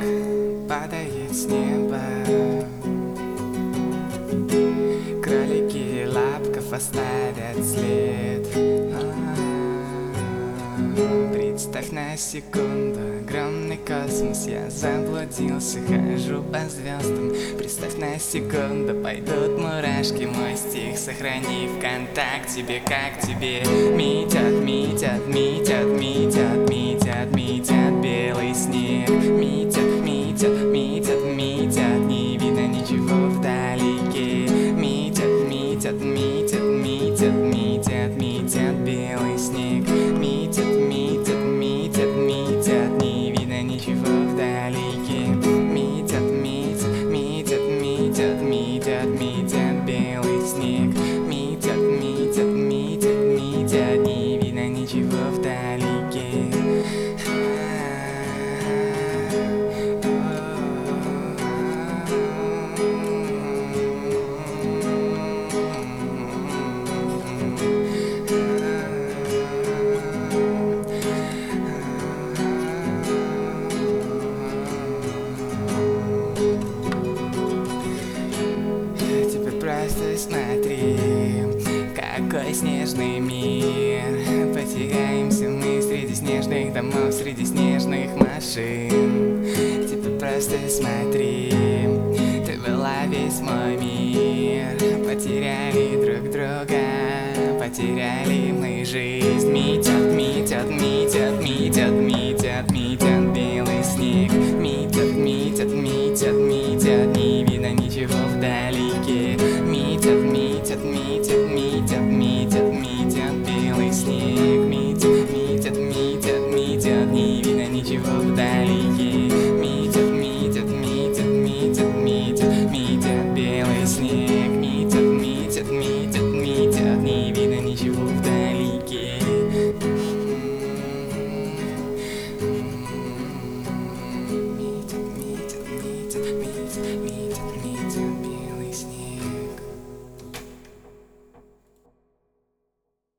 падает с неба. Кролики лапков оставят след. Представь на секунду огромный космос. Я заблудился, хожу по звездам. Представь на секунду, пойдут мурашки. Мой стих сохрани в контакт. Тебе как тебе? Метет, метет, метет, метет, метет, метет белый снег. Метет, метет, метет, метет, не видно ничего вдалеке. Метет, метет, метет, метет, метет, метет белый снег. Метет, метет, метет, метет, не видно ничего вдалеке. Метет, метет, метет, метет, метет, метет белый снег. Метет, метет, метет, метет, не видно ничего вдалеке. Просто смотри, какой снежный мир. Потеряемся мы среди снежных домов, среди снежных машин. Теперь просто смотри, ты была весь мой мир. Потеряли друг друга, потеряли мы жизнь. Метет, метет, метет, метет, метет, метет белый снег. Метет, метет, метет, метет, не видно ничего вдалеке. Метет, метет, метет, метет, метет, метет белый снег. Метет, метет, метет, метет, не видно ничего вдалеке. Метет, метет, метет, метет, метет, метет белый снег.